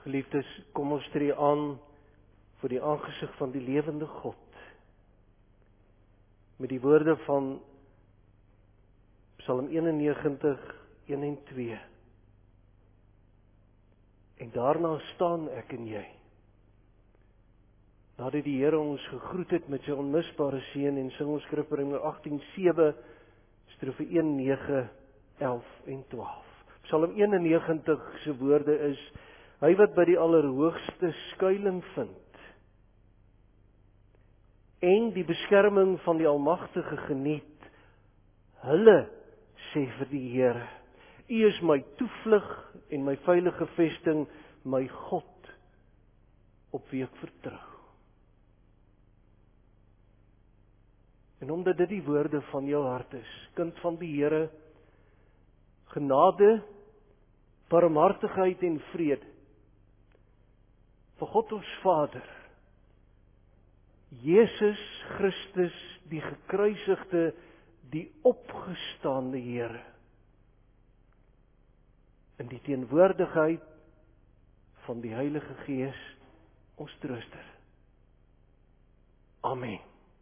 Geliefdes, kom ons tree aan voor die aangesig van die lewende God. Met die woorde van Psalm 91, 1 en 2. En daarna staan ek en jy. Nadat die Here ons gegroet het met sy onmisbare seën en sing ons Skrifreëmer 18:7, strofe 1, 9, 11 en 12. Psalm 91 se woorde is: hy wat by die Allerhoogste skuiling vind en die beskerming van die Almagtige geniet, hulle sê vir die Here: U is my toevlug en my veilige vesting, my God, op wie ek vertrou. En omdat dit die woorde van jou hart is, kind van die Here, genade, barmhartigheid en vrede vir God ons Vader, Jesus Christus, die gekruisigde, die opgestaande Here, in die teenwoordigheid van die Heilige Gees, ons trooster. Amen.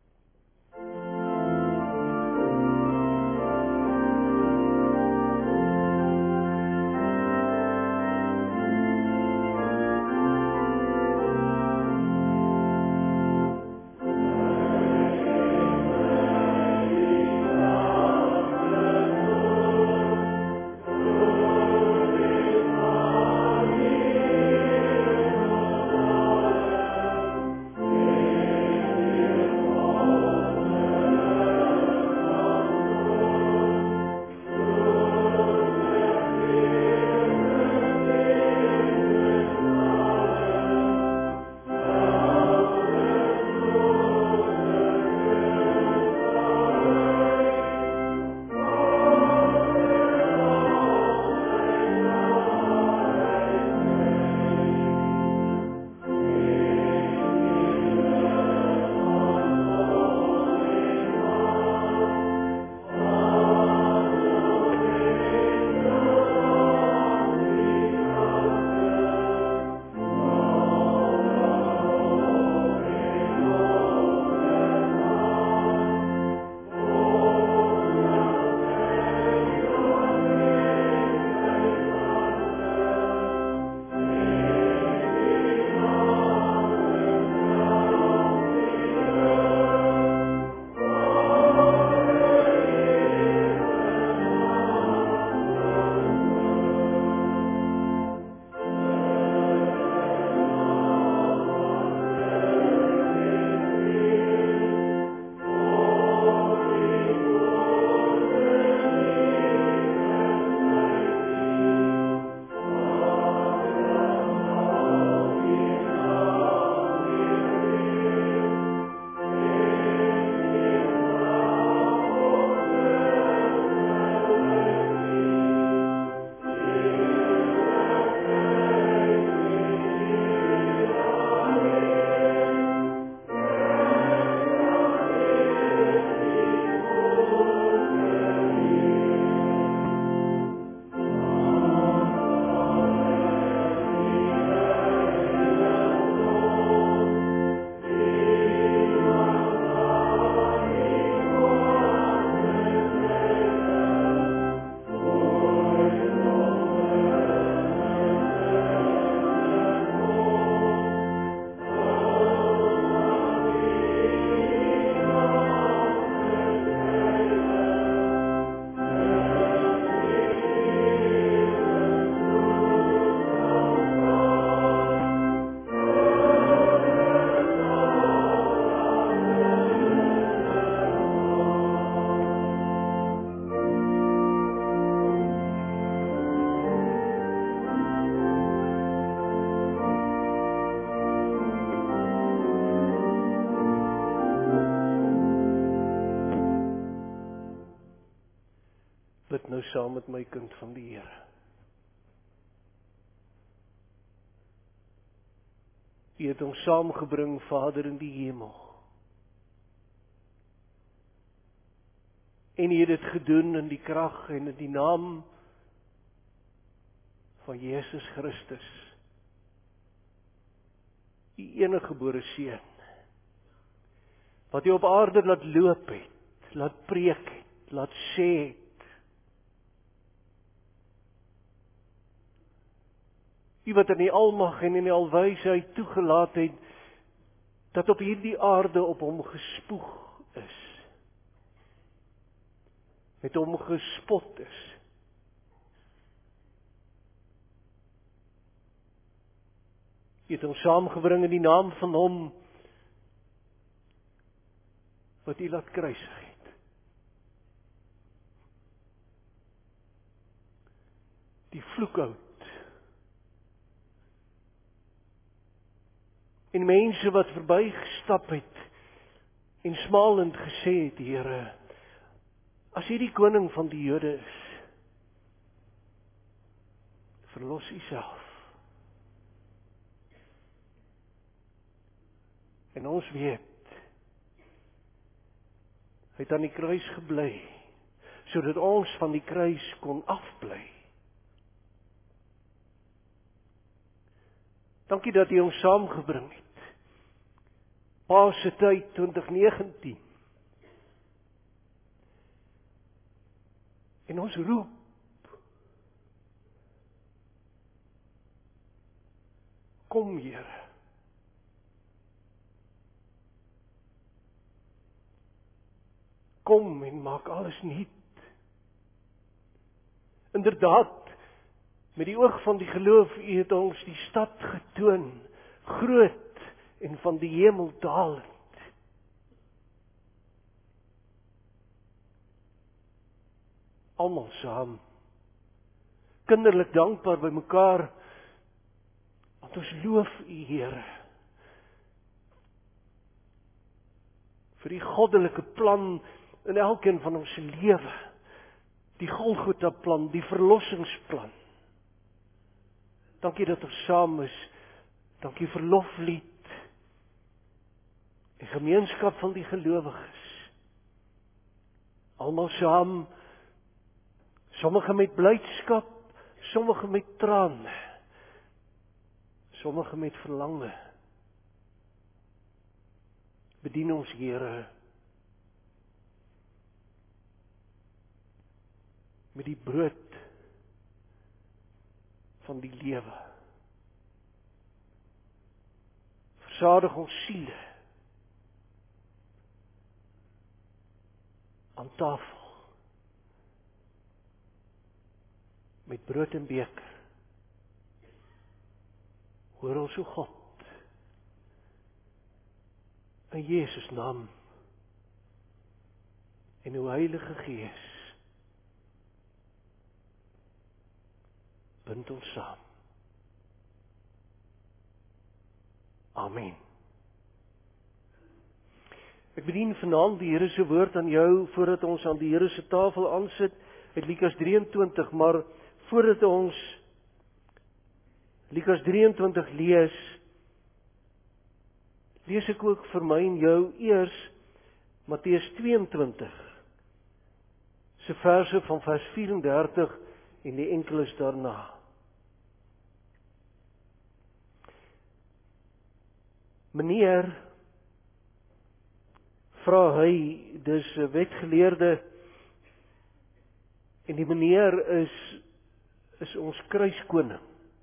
Bid nou saam met my, kind van die Here. U het ons saamgebring, Vader in die hemel. En U het dit gedoen in die krag en in die naam van Jesus Christus, U eniggebore seun, wat U op aarde laat loop het, laat preek het, laat sê het. U wat in die almag en in die alwysheid toegelaat het, dat op hierdie aarde op hom gespoeg is, met hom gespot is. U het hom saamgebring in die naam van hom wat U laat kruisig het. Die vloekhout. En mense wat verbygestap het en smalend gesê het, Here, as U die koning van die Jode is, verlos U self. En ons weet, hy het aan die kruis gebly, sodat ons van die kruis kon afbly. Dankie dat U ons saamgebring het. Paastyd 2019. En ons roep, kom Here. Kom en maak alles nuut. Inderdaad, met die oog van die geloof, U het ons die stad getoon, groot en van die hemel dalend. Almal saam, kinderlik dankbaar by mekaar, want ons loof U, Here, vir die goddelike plan in elkeen van ons lewe, die Golgotha plan, die verlossingsplan. Dankie dat ons saam is, dankie vir loflied, en gemeenskap van die gelowiges. Almal saam, sommige met blydskap, sommige met trane, sommige met verlange. Bedien ons, Here, met die brood van die lewe. Versadig ons siele aan tafel met brood en beker. Hoor ons, o God, in Jesus naam en uw Heilige Gees, bind ons saam. Amen. Ek bedien vanaand die Here se woord aan jou, voordat ons aan die Here se tafel aansit, uit Lukas 23, maar voordat ons Lukas 23 lees ek ook vir my en jou eers Matteus 22, se verse van vers 34 en die enkeles daarna. Meneer, vra hy, dis 'n wetgeleerde, en die meneer is ons kruiskoning.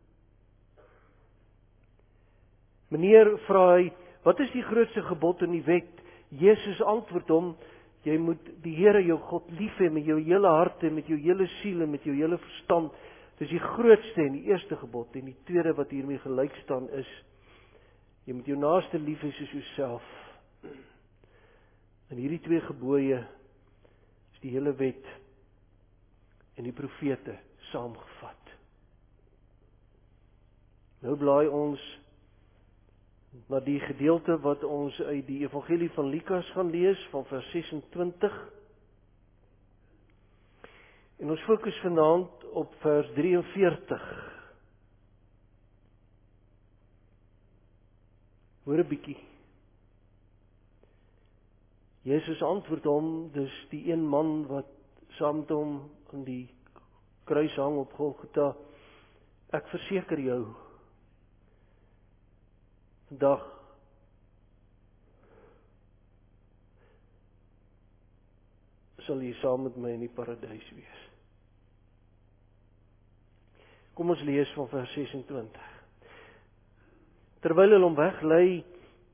Meneer, vra hy, wat is die grootste gebod in die wet? Jesus antwoord hom, jy moet die Here jou God lief hê met jou hele hart en met jou hele siel en met jou hele verstand. Dis die grootste en die eerste gebod, en die tweede wat hiermee gelyk staan is, jy moet jou naaste lief hê soos jouself. En hierdie twee gebooie is die hele wet en die profete saamgevat. Nou blaai ons na die gedeelte wat ons uit die Evangelie van Lukas gaan lees, van vers 26. En ons fokus vanaand op vers 43. Hoor 'n bietjie. Jesus antwoord hom, dis die een man wat saam met hom aan die kruis hang op Golgotha. Ek verseker jou, Vandag sal jy saam met my in die paradys wees. Kom ons lees van vers 26. Terwyl hulle hom weglei,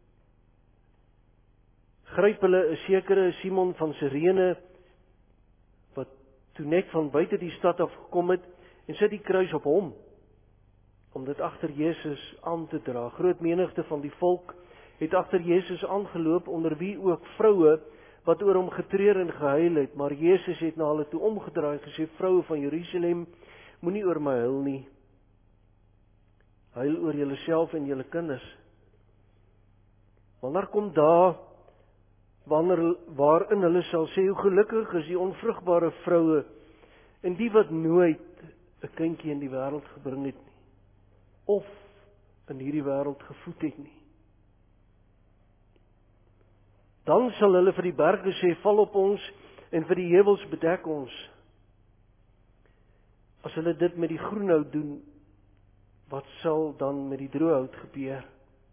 gryp hulle 'n sekere Simon van Sirene, wat toe net van buite die stad af gekom het, en sit die kruis op hom, om dit agter Jesus aan te dra. Groot menigte van die volk het agter Jesus aangeloop, onder wie ook vroue, wat oor hom getreur en gehuil het, maar Jesus het na hulle toe omgedraai, gesê, vroue van Jerusalem, moenie oor my huil nie, huil oor julleself en julle kinders. Want daar kom dae, waarin hulle sal sê, hoe gelukkig is die onvrugbare vroue, en die wat nooit 'n kindjie in die wêreld gebring het nie, of in hierdie wêreld gevoed het nie. Dan sal hulle vir die berge sê, val op ons, en vir die heuwels bedek ons. As hulle dit met die groenhout doen, wat sal dan met die droëhout gebeur?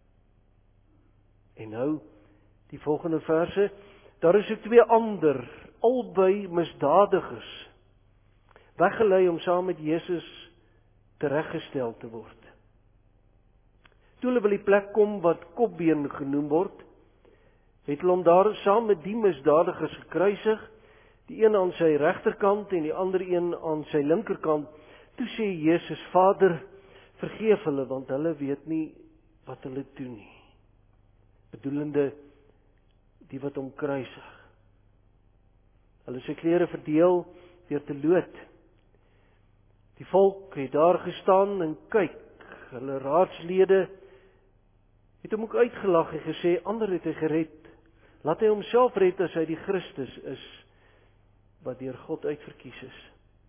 En nou, die volgende verse, daar is ook 2 ander, albei misdadigers, weggelei om saam met Jesus tereggestel te word. Toe hulle by die plek kom wat Kopbeen genoem word, het hulle hom daar saam met die misdadigers gekruisig, die een aan sy regterkant en die ander een aan sy linkerkant. Toe sê Jesus, Vader, vergeef hulle, want hulle weet nie wat hulle doen nie. Bedoelende die wat hom kruisig. Hulle sy klere verdeel deur te loot. Die volk het daar gestaan en kyk, hulle raadslede het hom ook uitgelag en gesê, ander het hy gered, laat hy homself red as hy die Christus is, wat deur God uitverkies is.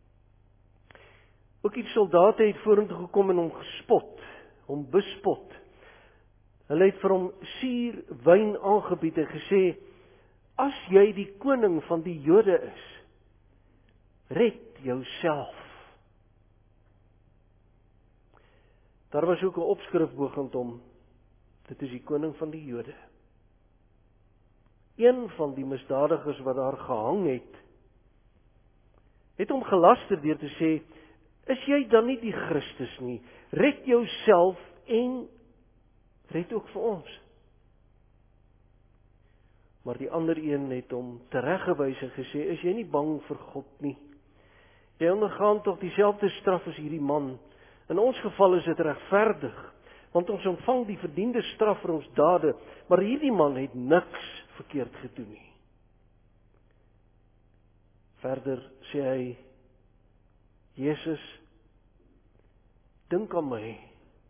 Ook die soldate het vorentoe gekom en hom gespot, hom bespot. Hulle het vir hom suur wyn aangebied en gesê, as jy die koning van die Jode is, red jouself. Daar was ook 'n opskrif bokant hom, dit is die koning van die Jode. Een van die misdadigers wat daar gehang het hom gelaster deur te sê, is jy dan nie die Christus nie? Red jouself en red ook vir ons. Maar die ander een het hom tereggewys en gesê, is jy nie bang vir God nie? Jy ondergaan tog dieselfde straf as hierdie man. In ons geval is dit regverdig, want ons ontvang die verdiende straf vir ons dade, maar hierdie man het niks verkeerd gedoen nie. Verder sê hy, Jesus, dink aan my,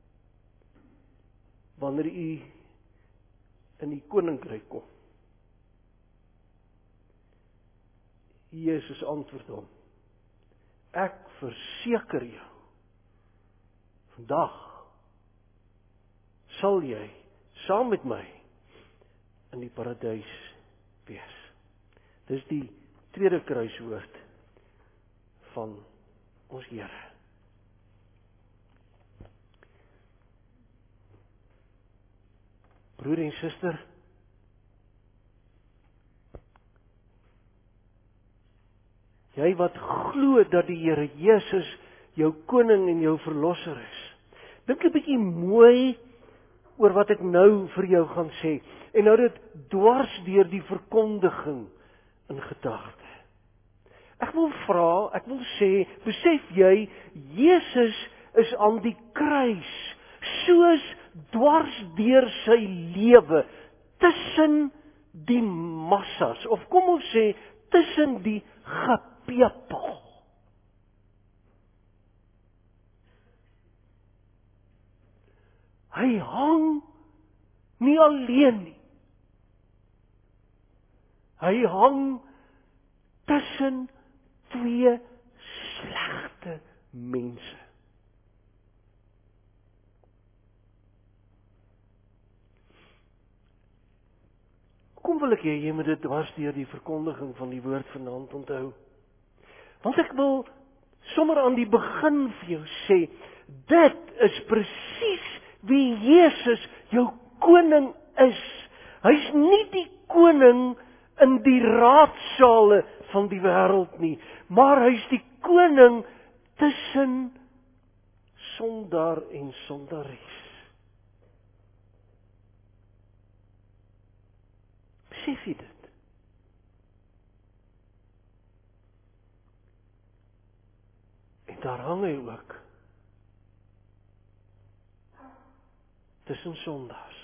wanneer u in die koninkryk kom. Jesus antwoord hom, ek verseker jou, vandag sal jy saam met my in die paradys wees. Dis die tweede kruiswoord van ons Here. Broer en suster, jy wat glo dat die Here Jesus jou koning en jou verlosser is, dink 'n bietjie mooi oor wat ek nou vir jou gaan sê, en nou dit dwars deur die verkondiging in gedagte. Ek wil sê, besef jy, Jesus is aan die kruis, soos dwars deur sy lewe, tussen die massas, of kom ons sê, tussen die gepepel. Hy hang nie alleen nie. Hy hang tussen 2 slegte mense. Kom wil ek hê jy moet dit dwars deur die verkondiging van die woord vanaand onthou. Want ek wil sommer aan die begin vir jou sê, dit is presies wie Jesus, jou koning is. Hy's nie die koning in die raadsale van die wêreld nie, maar hy's die koning tussen sondaar en sondares. Besef jy dit? En daar hang hy ook tussen sondaars.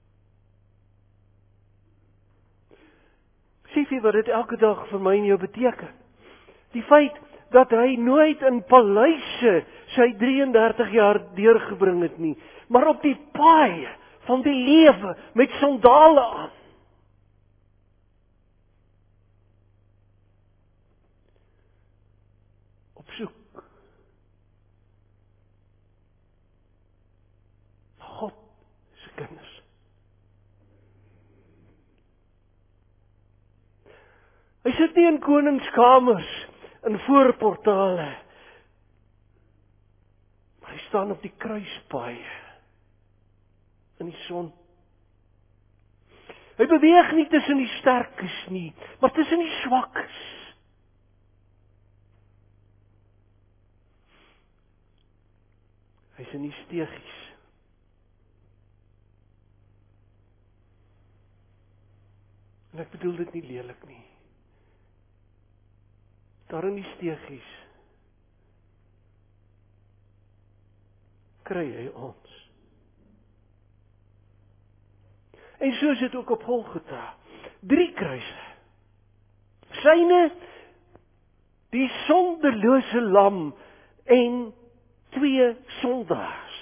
Besef jy wat dit elke dag vir my en jou beteken? Die feit dat hy nooit in paleise sy 33 jaar deurgebring het nie, maar op die paai van die lewe met sandale aan. Op soek na God se kinders. Hy sit nie in koningskamers, in voorportale, maar hy staan op die kruispaai, in die son. Hy beweeg nie tussen die sterkes nie, maar tussen die swakkes. Hy's in die stegies. En ek bedoel dit nie lelik nie. Daar in die stegies kry hy ons. En so is dit ook op Golgotha. 3 kruise. Syne, die sondelose lam en 2 sondaars.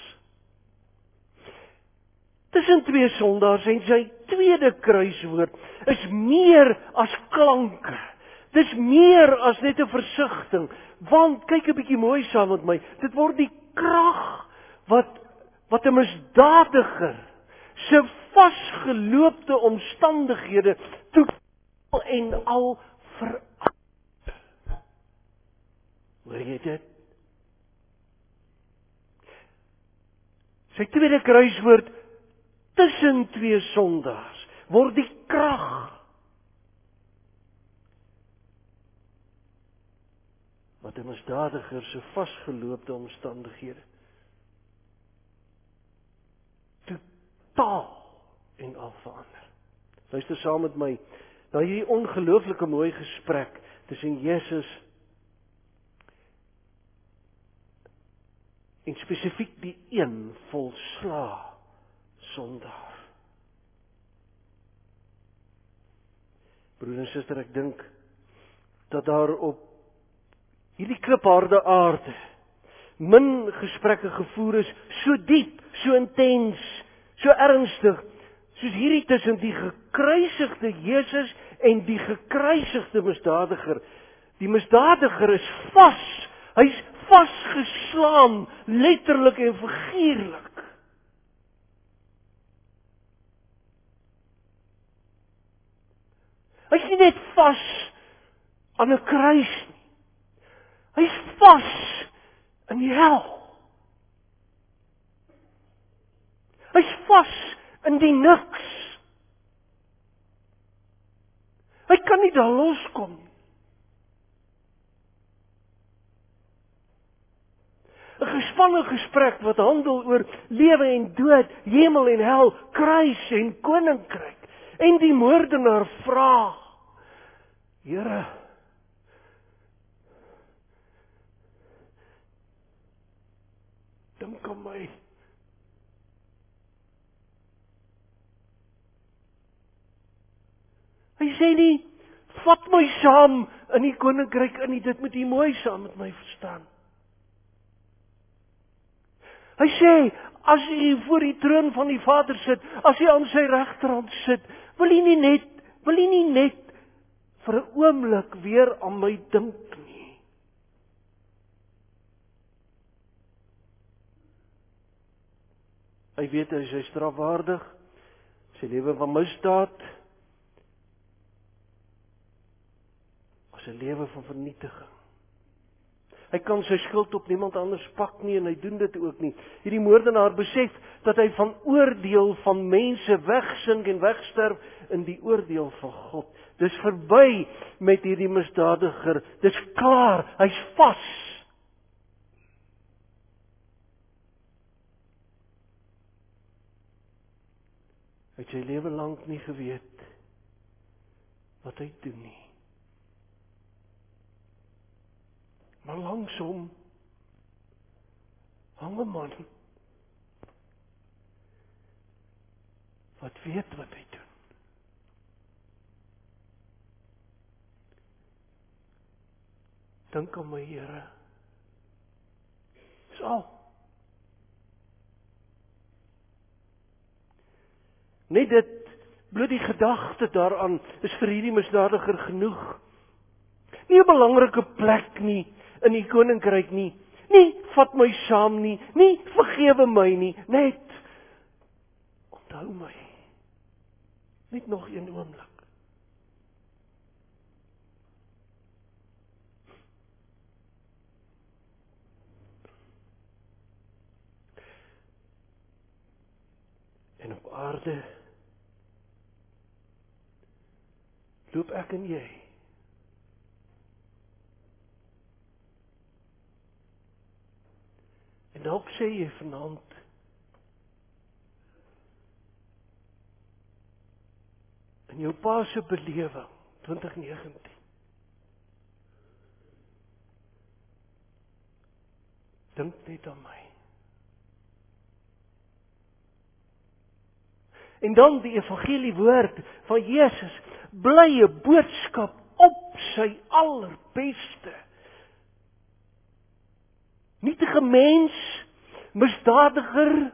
Tussen 2 sondaars en sy tweede kruiswoord is meer as klanke. Dis meer as net 'n versigtiging, want kyk 'n bietjie mooi saam met my. Dit word die krag wat 'n misdadiger se vasgeloopte omstandighede totaal en al verander. Hoor jy dit? Sy tweede kruiswoord tussen 2 sondaars word die krag wat 'n misdadiger se vasgeloopte omstandighede totaal en al verander. Luister saam met my na hierdie ongelooflike mooi gesprek tussen Jesus en spesifiek die een volslaa sondaar. Broer en suster, ek dink dat daar op hierdie klipharde aarde min gesprekke gevoer is, so diep, so intens, so ernstig, soos hierdie tussen die gekruisigde Jesus en die gekruisigde misdadiger. Die misdadiger is vas, hy's vasgeslaan, letterlik en figuurlik. Hy's nie net vas aan 'n kruis nie. Hy's vas in die hel. Hy's vas in die niks. Hy kan nie daar loskom nie. 'n Gespanne gesprek wat handel oor lewe en dood, hemel en hel, kruis en koninkryk. En die moordenaar vra: Here, dink aan my. Hy sê nie, vat my saam in die koninkryk in nie, dit moet jy mooi saam met my verstaan. Hy sê, as jy voor die troon van die Vader sit, as jy aan sy regterhand sit, wil jy nie net vir 'n oomblik weer aan my dink nie. Hy weet hy is strafwaardig, sy lewe van misdaad, as 'n lewe van vernietiging. Hy kan sy skuld op niemand anders pak nie en hy doen dit ook nie. Hierdie moordenaar besef dat hy van oordeel van mense wegsink en wegsterf in die oordeel van God. Dis verby met hierdie misdadiger. Dis klaar, hy's vas. Hy het sy lewe lank nie geweet wat hy doen nie. Maar langs hom hang 'n man wat weet wat hy doen. Dink aan my Here. Dis al. Net dit, bloot die gedagte daaraan is vir hierdie misdadiger genoeg. Nie 'n belangrike plek nie in die koninkryk nie. Nie vat my saam nie, nie vergewe my nie, net onthou my. Net nog een oomblik. En op aarde loop ek en jy. En dalk sê jy vanaand, in jou pa se belewing, 2019, dink net aan my. En dan die evangeliewoord van Jesus, blye boodskap op sy allerbeste. Nietige mens, misdadiger,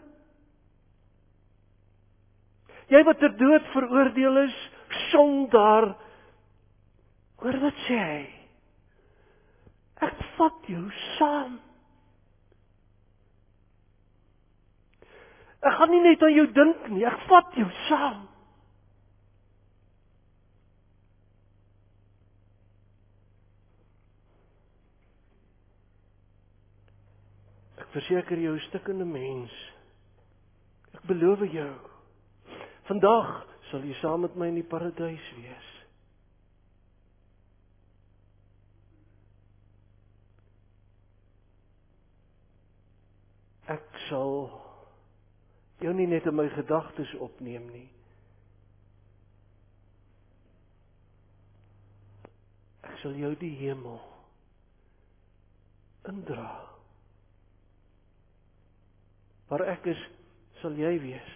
jy wat ter dood veroordeel is, sondaar, hoor wat sê hy? Ek vat jou saam. Ek gaan nie net aan jou dink nie, ek vat jou saam. Ek verseker jou, stikkende mens, ek beloof jou, vandag sal jy saam met my in die paradys wees. Ek sal jou nie net in my gedagtes opneem nie. Ek sal jou die hemel indra. Waar ek is, sal jy wees.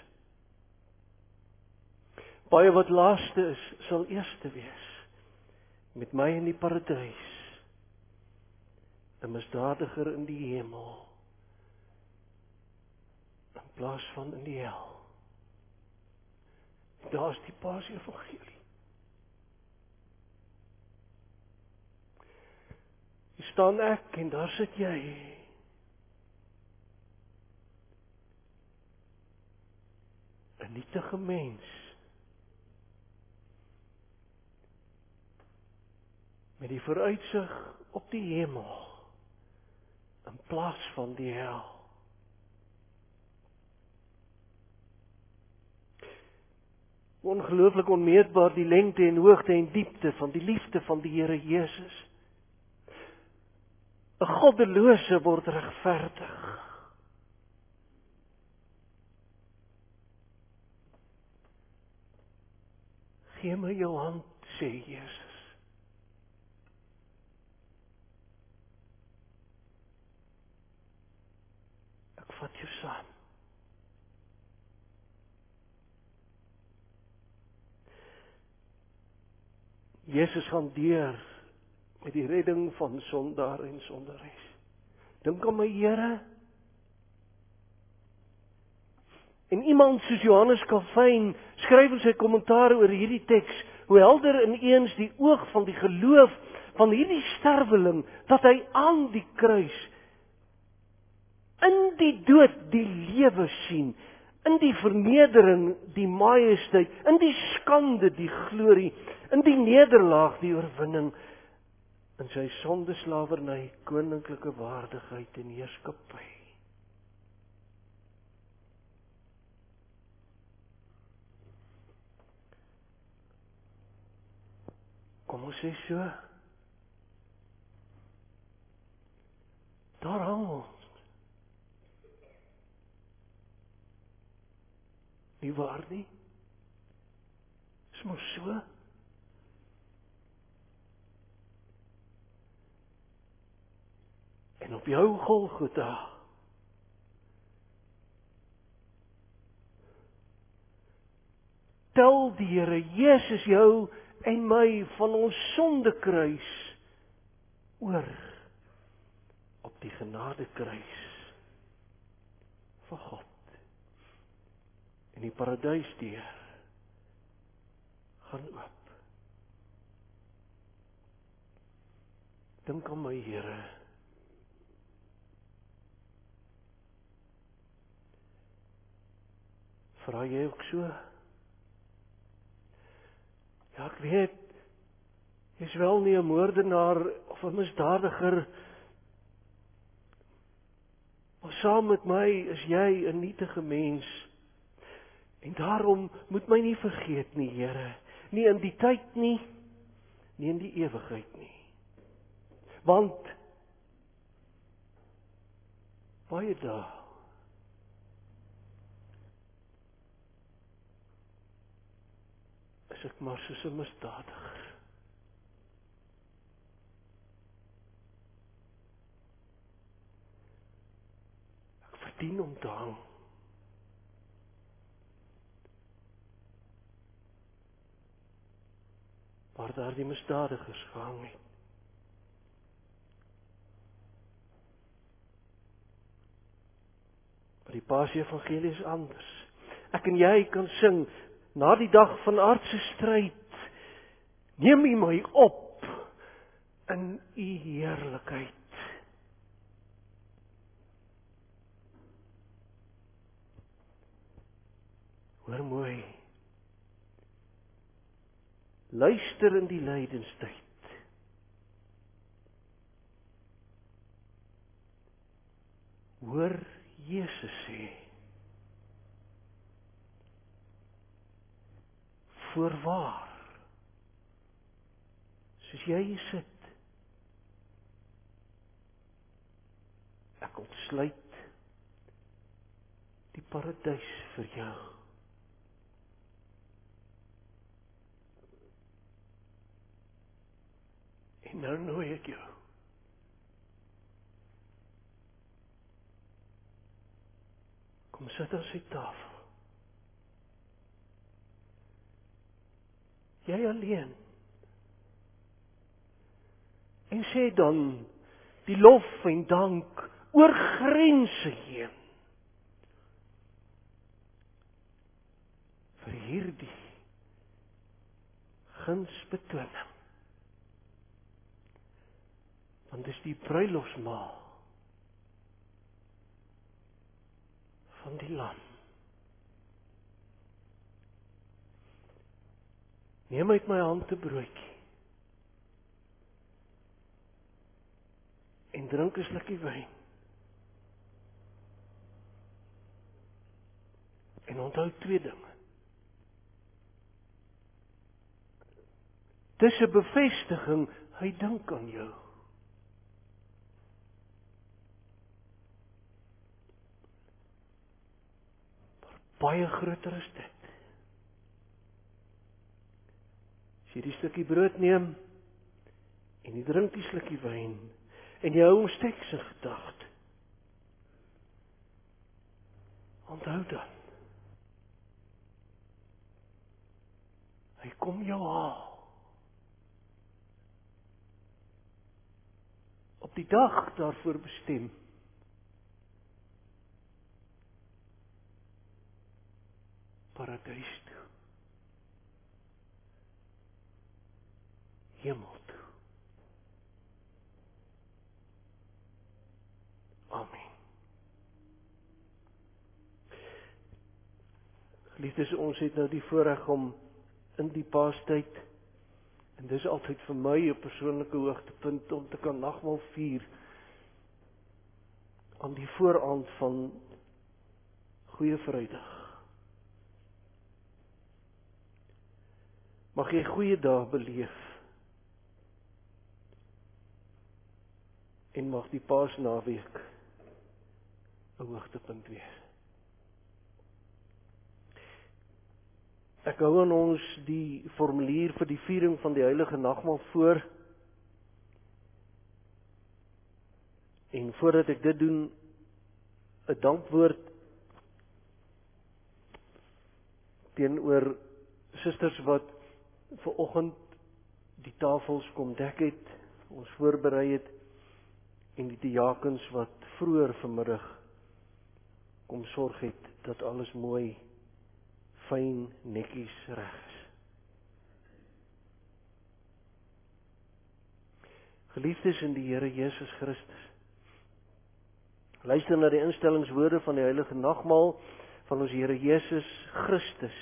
Baie wat laaste is, sal eerste wees. Met my in die paradys. 'n misdadiger in die hemel. In plaas van in die hel. Daar is die Paasevangelie. Hier staan ek en daar sit jy. 'n nietige mens. Met die vooruitsig op die hemel. In plaas van die hel. Ongelooflik onmeetbaar die lengte en hoogte en diepte van die liefde van die Here Jesus. 'n goddelose word regverdig. Gee my jou hand, sê Jesus. Ek vat jou saam. Jesus gaan deur met die redding van sondaar en sondares. Dink aan my Here. En iemand soos Johannes Calvin skryf in sy kommentaar oor hierdie teks, hoe helder ineens die oog van die geloof van hierdie sterweling, dat hy aan die kruis in die dood die lewe sien, in die vernedering die majesteit, in die skande die glorie, in die nederlaag die oorwinning. in sy sondeslawerny koninklike waardigheid en heerskappy. Kom ons sê so, daar hang ons. Nie waar nie? Is mos so? En op jou Golgotha tel die Here Jesus jou en my van ons sondekruis oor op die genadekruis van God. En die paradysdeur gaan oop. Dink aan my Here. Vra jy ook so? Ja, ek weet, jy is wel nie 'n moordenaar of 'n misdadiger, maar saam met my is jy 'n nietige mens. En daarom moet my nie vergeet nie, Here, nie in die tyd nie, nie in die ewigheid nie. Want baie dae is ek maar soos 'n misdadiger. Ek verdien om te hang. Waar daar die misdadigers gehang het. Maar die Paas-evangelie is anders. Ek en jy kan sing, na die dag van aardse stryd, neem U my op in U heerlikheid. Hoor mooi. Luister in die lydenstyd. Hoor Jesus sê, voorwaar, soos jy hier sit, ek ontsluit die paradys vir jou. En nou nooi ek jou. Kom sit aan sy tafel. Jy alleen. En sê dan die lof en dank oor grense heen. Vir hierdie gunsbetoning. Want dis die bruilofsmaal van die Lam. Neem uit my hand 'n broodjie en drink 'n slukkie wyn. En onthou twee dinge. Dis 'n bevestiging, hy dink aan jou. Baie groter is dit. As jy die stukkie brood neem en jy drink die slukkie wyn en jy hou hom steeds in gedagte. Onthou dan. Hy kom jou haal. Op die dag daarvoor bestem. Paradys toe. Hemel toe. Amen. Geliefdes, ons het nou die voorreg om in die Paastyd En dis altyd vir my 'n persoonlike hoogtepunt om te kan nagmaal vier aan die vooraand van Goeie Vrydag. Mag jy goeie dae beleef en mag die Paasnaweek 'n hoogtepunt wees. Ek hou aan ons die formulier vir die viering van die Heilige Nagmaal voor. En voordat ek dit doen, 'n dankwoord teenoor susters wat vanoggend die tafels kom dek het, ons voorberei het, en die diakens wat vroeër vanmiddag kom sorg het dat alles mooi, fyn, netjies reg is. Geliefdes in die Here Jesus Christus, luister na die instellingswoorde van die Heilige Nagmaal van ons Here Jesus Christus,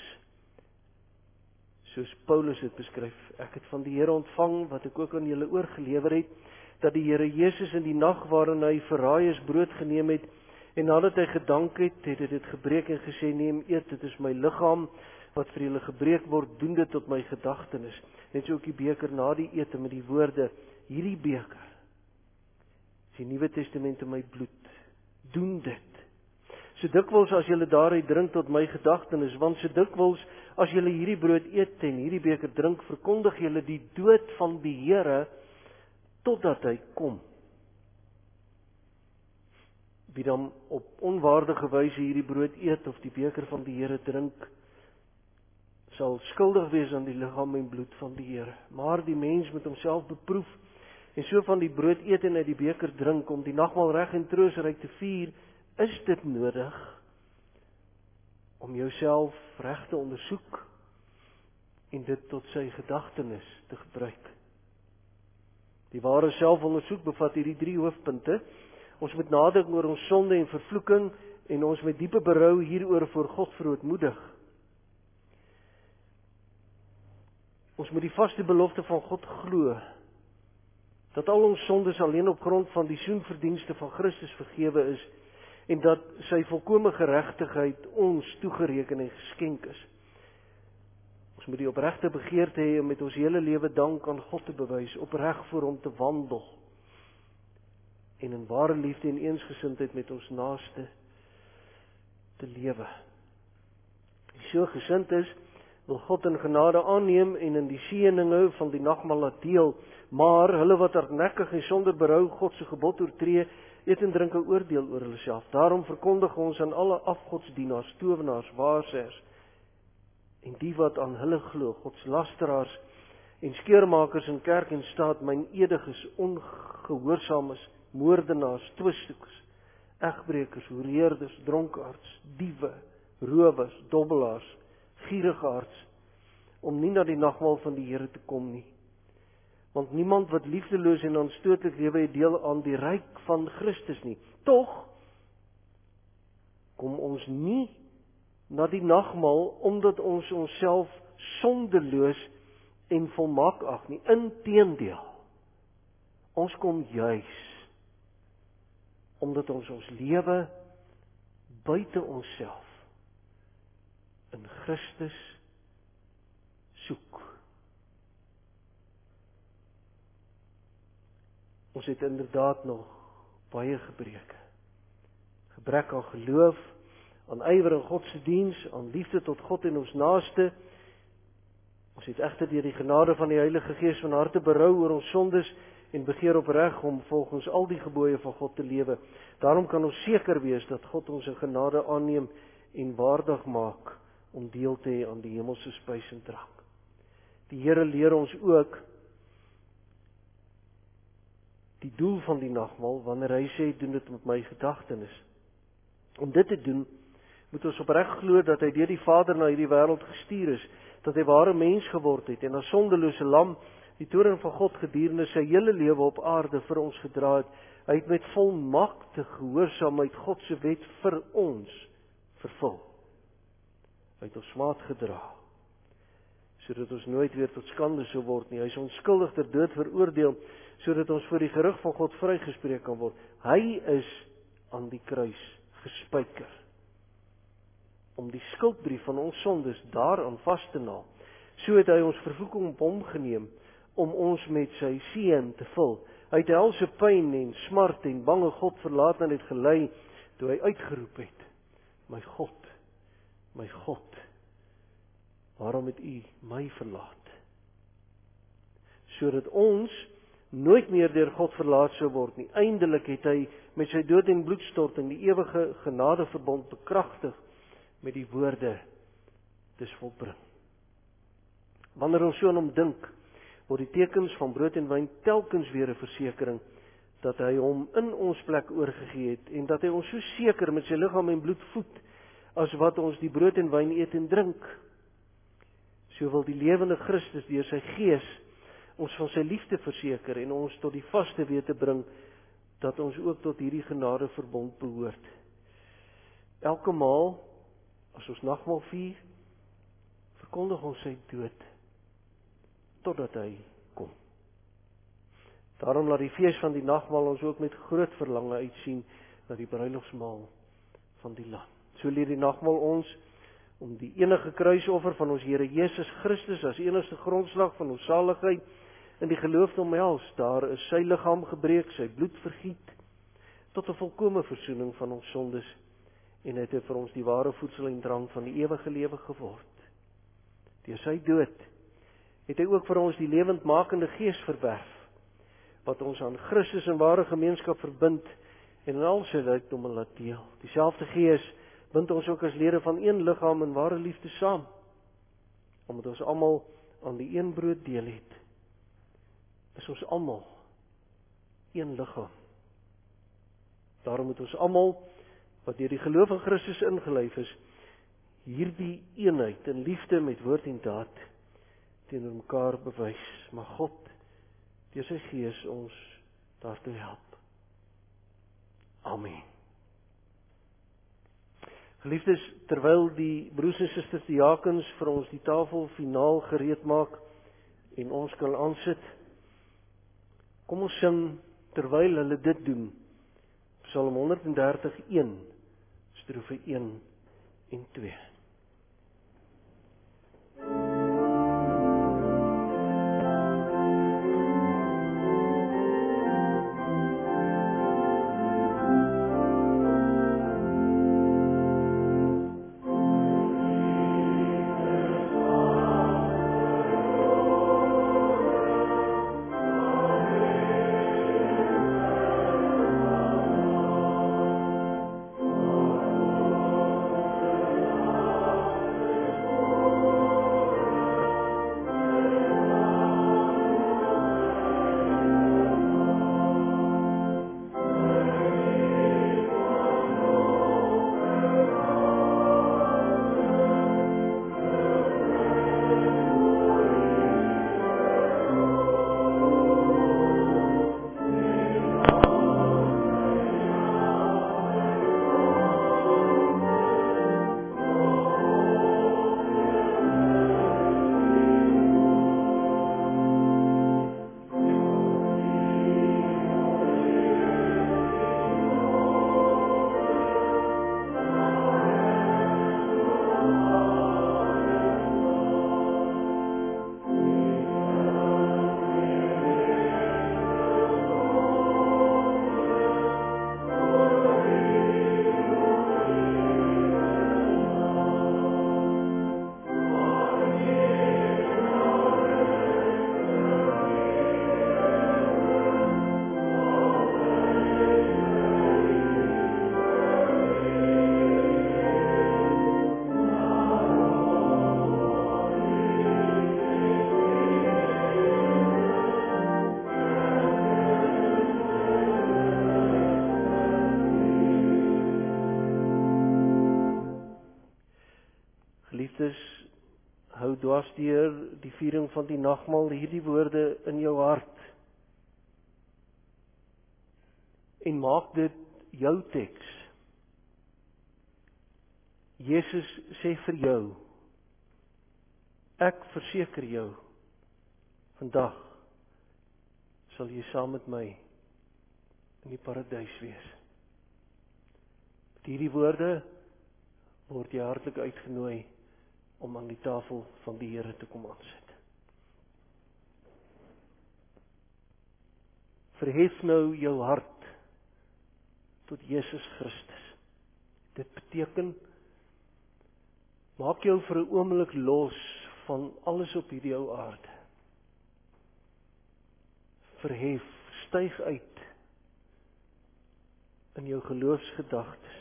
soos Paulus het beskryf. Ek het van die Here ontvang wat ek ook aan julle oorgelewer het, dat die Here Jesus in die nag waarin hy verraai is brood geneem het, en nadat hy gedank het, het hy dit gebreek en gesê, neem, eet, dit is my liggaam wat vir julle gebreek word, doen dit tot my gedagtenis. Net so ook die beker na die ete met die woorde, hierdie beker is die Nuwe Testament in my bloed. Doen dit. So dikwels as julle daaruit drink tot my gedagtenis, want so dikwels as julle hierdie brood eet en hierdie beker drink, verkondig julle die dood van die Here totdat hy kom. Wie dan op onwaardige wyse hierdie brood eet of die beker van die Here drink, sal skuldig wees aan die liggaam en bloed van die Here. Maar die mens moet homself beproef en so van die brood eet en uit die beker drink om die nagmaal reg en troostryk te vier, is dit nodig om jouself reg te ondersoek en dit tot sy gedagtenis te gebruik. Die ware selfondersoek bevat hierdie 3 hoofpunte. Ons moet nadink oor ons sonde en vervloeking en ons met diepe berou hieroor voor God verootmoedig. Ons moet die vaste belofte van God glo, dat al ons sondes alleen op grond van die soenverdienste van Christus vergewe is, en dat sy volkome geregtigheid ons toegereken en geskenk is. Ons moet die opregte begeerte hê om met ons hele lewe dank aan God te bewys, opreg voor hom te wandel, en in ware liefde en eensgesindheid met ons naaste te lewe. Wie so gesind is, wil God in genade aanneem en in die seëninge van die nagmaal laat deel, maar hulle wat hardnekkig en sonder berou God se gebod oortree, eet en drink 'n oordeel oor hulle self. Daarom verkondig ons aan alle afgodsdienaars, towenaars, waarsêers en die wat aan hulle glo, godslasteraars en skeurmakers in kerk en staat, myn ediges, ongehoorsaames, moordenaars, twissoekers, egbreekers, hoereerders, dronkaards, diewe, rowers, dobbelaars, gierige harts, om nie na die nagmaal van die Here te kom nie. Want niemand wat liefdeloos en aanstootlik lewe het deel aan die ryk van Christus nie. Tog kom ons nie na die nagmaal omdat ons onsself sondeloos en volmaak ag nie. Inteendeel, ons kom juis omdat ons lewe buite onsself in Christus soek. Ons het inderdaad nog baie gebreke. Gebrek aan geloof, aan ywer in God se diens, aan liefde tot God en ons naaste. Ons het egter deur die genade van die Heilige Gees van harte berou oor ons sondes en begeer opreg om volgens al die gebooie van God te lewe. Daarom kan ons seker wees dat God ons in genade aanneem en waardig maak om deel te hê aan die hemelse spys en drank. Die Here leer ons ook die doel van die nagmaal, wanneer hy sê, doen dit met my gedagtenis. Om dit te doen, moet ons opreg glo dat hy deur die Vader na hierdie wêreld gestuur is, dat hy ware mens geword het en as sondelose lam die toorn van God gedurende sy hele lewe op aarde vir ons gedra het. Hy het met volmaakte gehoorsaamheid God se wet vir ons vervul. Hy het ons smaad gedra. sodat ons nooit weer tot skande sou word nie. Hy is onskuldig ter dood veroordeel, sodat ons voor die gerig van God vrygespreek kan word. Hy is aan die kruis gespijker, om die skuldbrief van ons sondes daaraan vas te naal. So het hy ons vervloeking op hom geneem, om ons met sy seën te vul. Hy het helse pyn en smart en bange God verlatenheid gelei, toe hy uitgeroep het, my God, waarom het u my verlaat? Sodat ons nooit meer deur God verlaat sou word nie. Eindelik het hy met sy dood en bloedstorting die ewige genadeverbond bekragtig met die woorde, dis volbring. Wanneer ons so aan hom dink, word die tekens van brood en wyn telkens weer 'n versekering dat hy hom in ons plek oorgegee het en dat hy ons so seker met sy liggaam en bloed voed as wat ons die brood en wyn eet en drink. So wil die lewende Christus deur sy Gees ons van sy liefde verseker en ons tot die vaste wete bring dat ons ook tot hierdie genadeverbond behoort. Elke maal as ons nagmaal vier, verkondig ons sy dood totdat hy kom. Daarom laat die fees van die nagmaal ons ook met groot verlange uitsien na die bruilofsmaal van die Lam. So leer die nagmaal ons om die enige kruisoffer van ons Here Jesus Christus as enigste grondslag van ons saligheid in die geloof te omhels. Daar is sy liggaam gebreek, sy bloed vergiet tot 'n volkomme versoening van ons sondes en het hy vir ons die ware voedsel en drank van die ewige lewe geword. Deur sy dood het hy ook vir ons die lewendmakende Gees verwerf, wat ons aan Christus in ware gemeenskap verbind en in al sy rykdom laat deel. Dieselfde Gees bind ons ook as lede van een liggaam in ware liefde saam, omdat ons almal aan die een brood deel het. Is ons almal een liggaam. Daarom moet ons almal, wat deur die geloof in Christus ingelyf is, hierdie eenheid in liefde met woord en daad teenoor mekaar bewys. Maar God, deur sy Gees, ons daartoe help. Amen. Geliefdes, terwyl die broers en susters diakens vir ons die tafel finaal gereed maak en ons kan aansit, kom ons sing terwyl hulle dit doen, Psalm 131, strofe 1 en 2. Geliefdes, hou dwars deur die viering van die nagmaal hierdie woorde in jou hart. En maak dit jou teks. Jesus sê vir jou, Ek verseker jou, vandag sal jy saam met my in die paradys wees. Met hierdie woorde word jy hartlik uitgenooi om aan die tafel van die Here te kom aansit. Verhef nou jou hart tot Jesus Christus. Dit beteken, maak jou vir 'n oomblik los van alles op hierdie ou aarde. Verhef, styg uit in jou geloofsgedagtes.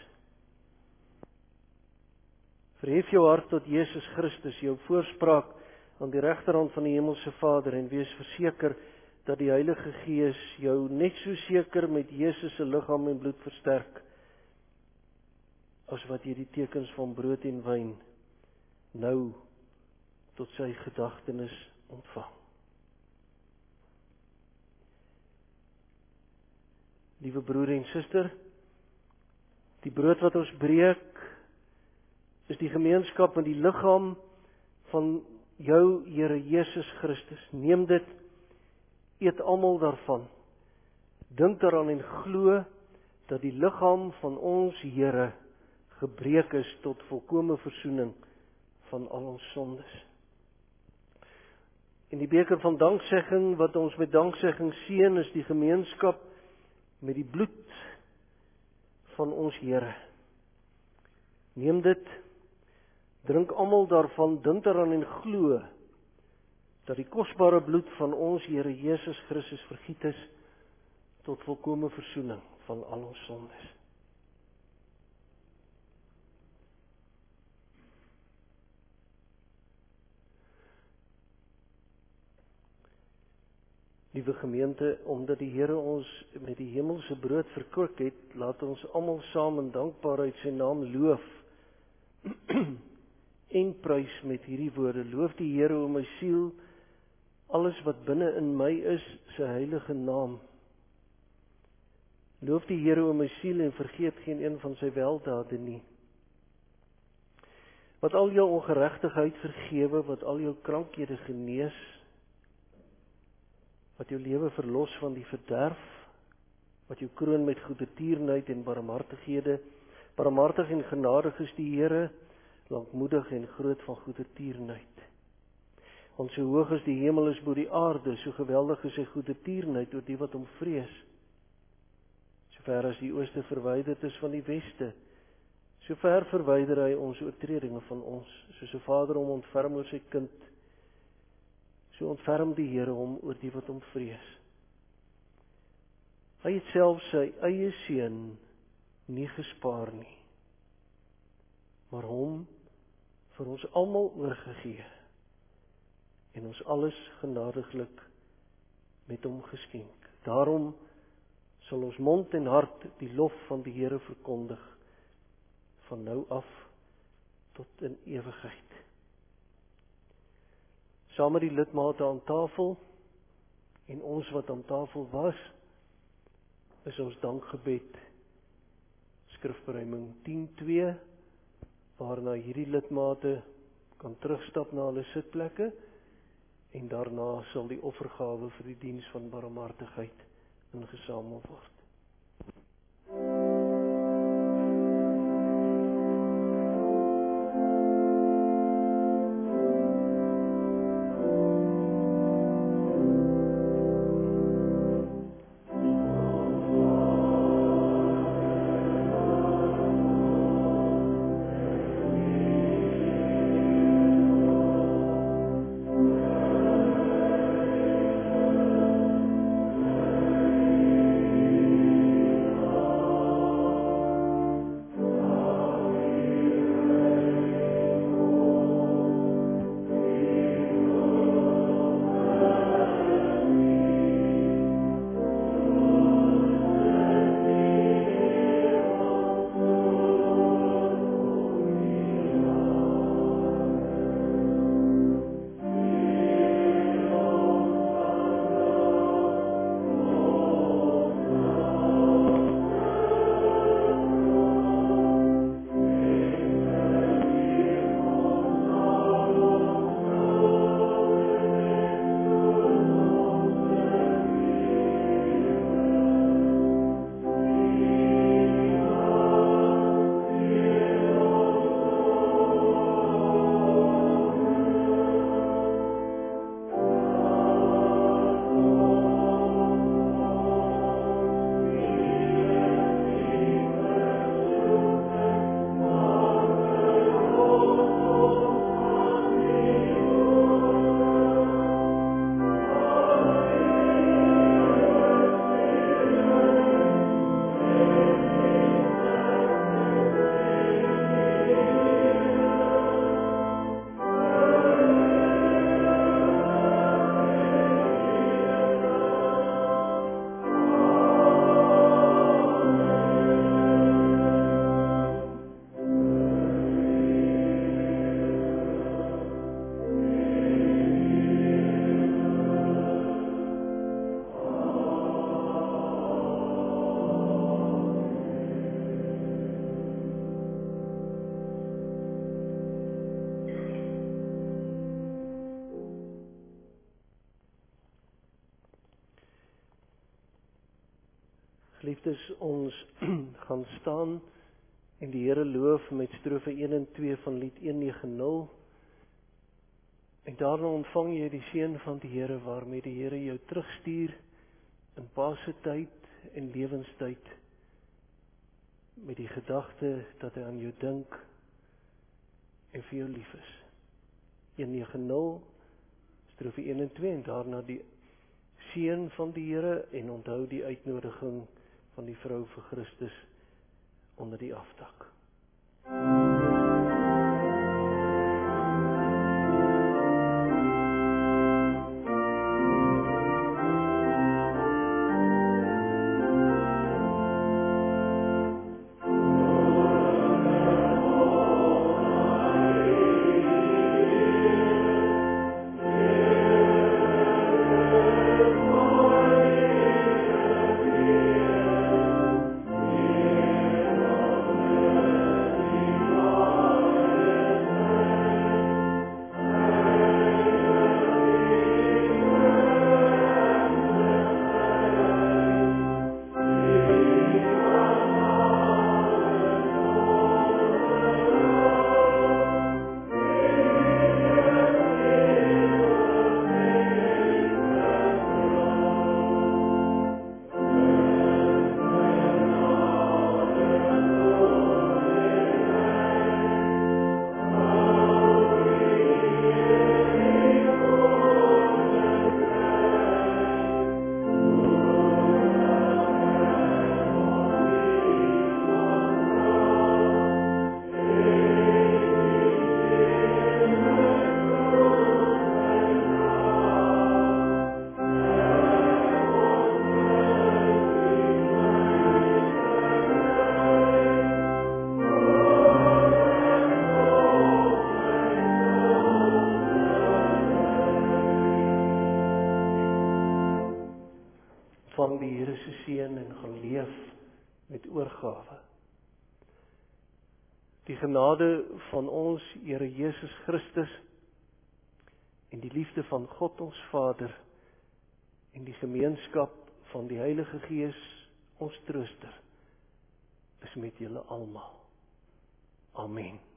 Verhef jou hart tot Jesus Christus, jou voorspraak aan die regterhand van die Hemelse Vader, en wees verseker dat die Heilige Gees jou net so seker met Jesus se liggaam en bloed versterk, as wat jy die tekens van brood en wyn nou tot sy gedagtenis ontvang. Liewe broer en suster, die brood wat ons breek, is die gemeenskap in die liggaam van jou Here Jesus Christus. Neem dit, eet almal daarvan. Dink daaraan en glo dat die liggaam van ons Here gebreek is tot volkome versoening van al ons sondes. En die beker van danksegging wat ons met danksegging seën, is die gemeenskap met die bloed van ons Here. Neem dit, drink almal daarvan, dink daaraan en glo dat die kosbare bloed van ons Here Jesus Christus vergiet is tot volkome versoening van al ons sondes. Liewe gemeente, omdat die Here ons met die hemelse brood verkoop het, laat ons almal saam in dankbaarheid sy naam loof en prys met hierdie woorde. Loof die Here, o my siel, alles wat binne in my is, sy heilige naam. Loof die Here, o my siel, en vergeet geen een van sy weldade nie. Wat al jou ongeregtigheid vergewe, wat al jou krankhede genees, wat jou lewe verlos van die verderf, wat jou kroon met goedertierenheid en barmhartighede. Barmhartig en genadig is die Here, lankmoedig en groot van goedertierenheid. Want so hoog as die hemel is bo die aarde, so geweldig is sy goedertierenheid oor die wat hom vrees. So ver as die ooste verwyderd is van die weste, so ver verwyder hy ons oortredinge van ons. Soos 'n vader hom ontferm oor sy kind, so ontferm die Here hom oor die wat hom vrees. Hy het self sy eie seun nie gespaar nie, maar hom vir ons almal oorgegee en ons alles genadiglik met hom geskenk. Daarom sal ons mond en hart die lof van die Here verkondig, van nou af tot in ewigheid. Saam met die lidmate aan tafel en ons wat aan tafel was, is ons dankgebed skrifberuiming 10:2, waarna hierdie lidmate kan terugstap na hulle sitplekke en daarna sal die offergawe vir die diens van barmhartigheid ingesamel word. Geliefdes, ons gaan staan en die Here loof met strofe 1 en 2 van lied 190. En daarna ontvang jy die seën van die Here waarmee die Here jou terugstuur in Paase tyd en lewenstyd met die gedagte dat hy aan jou dink en vir jou lief is. 190, strofe 1 en 2 en daarna die seën van die Here en onthou die uitnodiging van die vrou vir Christus onder die afdak. Vang die Here se seën en gaan leef met oorgawe. Die genade van ons Here Jesus Christus en die liefde van God ons Vader en die gemeenskap van die Heilige Gees ons trooster is met julle almal. Amen.